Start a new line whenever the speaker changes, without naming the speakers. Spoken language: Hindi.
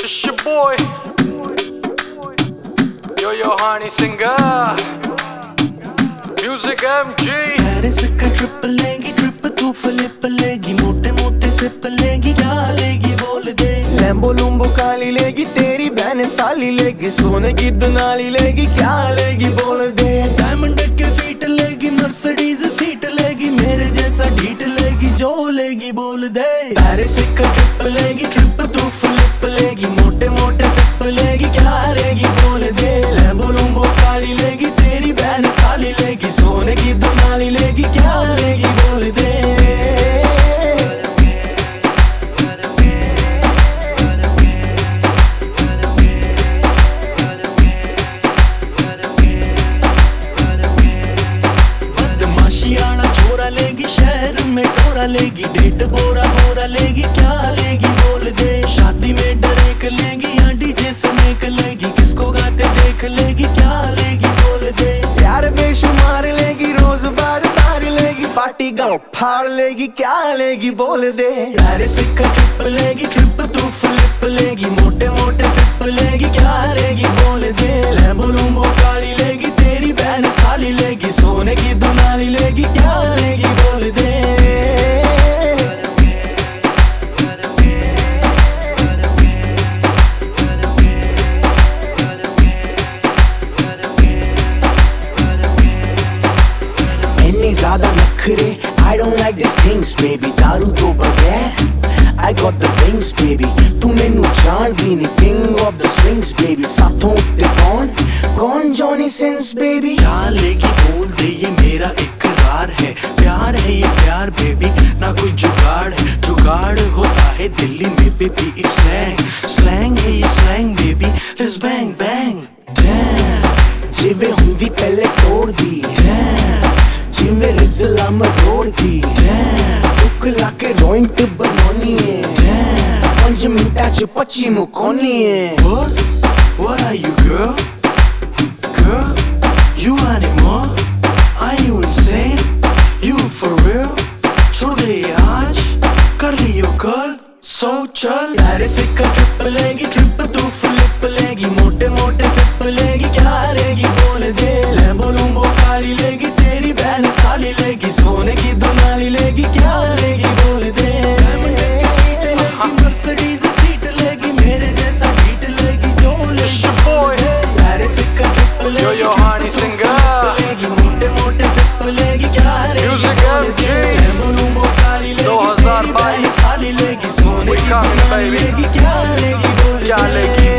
It's your boy, Yo Honey Singer, Music MG।
Paris का ट्रिप लेगी, ट्रिप तू फ्लिप लेगी, मोटे मोटे सिप लेगी, क्या लेगी बोल दे।
लैम्बो लुम्बो काली लेगी, तेरी बहन साली लेगी, सोने की दुनाली लेगी, क्या लेगी बोल दे।
डायमंड के फीट लेगी, मर्सिडीज सीट लेगी, मेरे जैसा ढीठ लेगी, जो लेगी बोल दे। पेरिस का ट्रिप लेगी, ट्रिप तू फ्लिप लेगी, मोटे मोटे सिप लेगी, क्या लेगी बोल दे। लैम्बो लुम्बो काली लेगी, तेरी बहन साली लेगी, सोने की दुनाली लेगी, क्या लेगी बोल दे। बदमाशियाना छोरा लेगी, शहर में टोरा लेगी, डेट बोरा बोरा लेगी, क्या लेगी बोल दे। शादी में डरेक लेगी, या डीजे से नेक लेगी, किसको गाते देख लेगी, क्या लेगी बोल दे।
प्यार बेशुमार लेगी, रोज बार बार लेगी, पार्टी गाँव फाड़ लेगी, क्या लेगी बोल दे।
पेरिस का ट्रिप लेगी, ट्रिप तू फ्लिप लेगी, मोटे मोटे सिप लेगी, क्या लेगी बोल दे। लैम्बो लुम्बो काली लेगी, तेरी बहन साली लेगी, सोने की दुनाली लेगी, क्या लेगी बोल दे। इतनी ज्यादा नखरे, I don't like these things baby, दारू तो बगैर I got the wings baby, तू मैनू जान भी नहीं, king of the swings baby, साथों उत्ते कौन जॉनी सिंस baby। क्या लेगी बोल दे, ये मेरा इकरार है, प्यार है ये प्यार बेबी, ना कोई जुगाड़ है, जुगाड़ होता है दिल्ली में बेबी, स्लैंग है ये slang baby, let's bang bang damn, जिवे हुंदी पहले तोड़ दी damn, जिवे रिजला मरोड़ दी damn, टुक लाके जॉइंट बनानी है damn, 5 मिनटां च 25 मुकानी है। What are you girl? Girl, you animal? Are you insane? You for real? छोड़ दे आज, कर लियो कल, सो चल। पेरिस का ट्रिप लेगी, ट्रिप तू फ्लिप लेगी, मोटे मोटे सिप लेगी, क्या लेगी बोल दे। लैम्बो लुम्बो काली लेगी, तेरी बहन साली लेगी, सोने की दुनाली लेगी, क्या लेगी बोल दे। डायमंड के फीट लेगी, मर्सिडीज सीट लेगी, मेरे जैसा ढीठ लेगी, जो लेगी। पेरिस का ट्रिप लेगी,
Yo Honey Singer,
मोटे मोटे सिप लेगी, क्या लेगी
Music
बोल दे।
MG,
लैम्बो लुम्बो काली लेगी,
2022,
तेरी बहन साली लेगी, सोने
We
की
coming,
दुनाली
baby।
लेगी, क्या लेगी बोल दे।
क्या लेगी